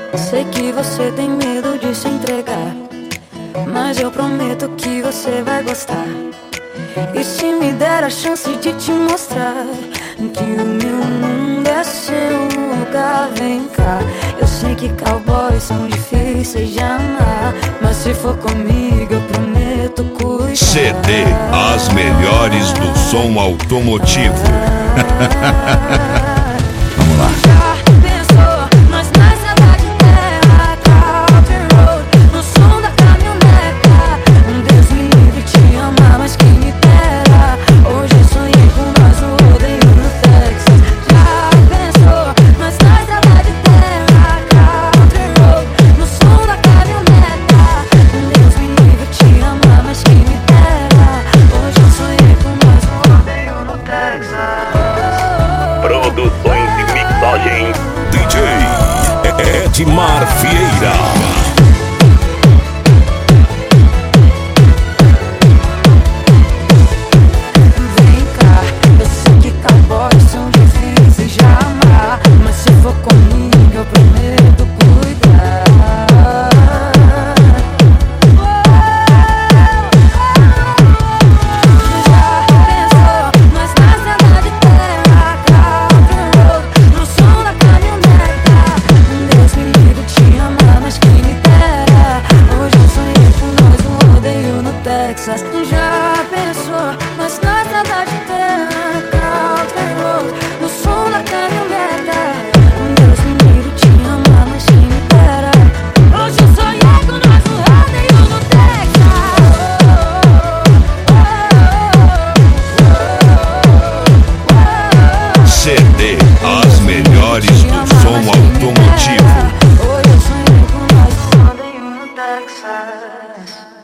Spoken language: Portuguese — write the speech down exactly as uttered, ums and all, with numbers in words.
Sei que você tem medo de se entregar, mas eu prometo que você vai gostar. E se me der a chance de te mostrar que o meu mundo é seu lugar, vem cá. Eu sei que cowboys são difíceis de amar, mas se for comigo eu prometo cuidar. C D As Melhores do Som Automotivo. Vamos lá. Já pensou, nós na estrada de terra, country road, no som da caminhoneta. Um Deus me livre te amar, mas quem me dera. Hoje eu sonhei com nós no rodeio no Texas. Já pensou, nós na estrada de terra, country road, no som da caminhoneta. Um Deus me livre te amar, mas quem me dera. Hoje eu sonhei com nós no rodeio no Texas. Produções e mixagens D J Edmar Vieira. Vem cá, eu sei que cowboys são difíceis de amar, mas se for comigo eu prometo cuidar. Já pensou, nós na estrada de terra, country road, no som da caminhoneta. Deus me livre te amar, mas quem me dera. Hoje eu sonhei com nós no rodeio no Texas. Já pensou, nós na estrada de terra, country road, no som da caminhoneta. Deus me livre te amar, mas quem me dera. Hoje eu sonhei com nós no rodeio no Texas. C D As Melhores do Som Automotivo. Hoje eu sonhei com nós no rodeio no Texas.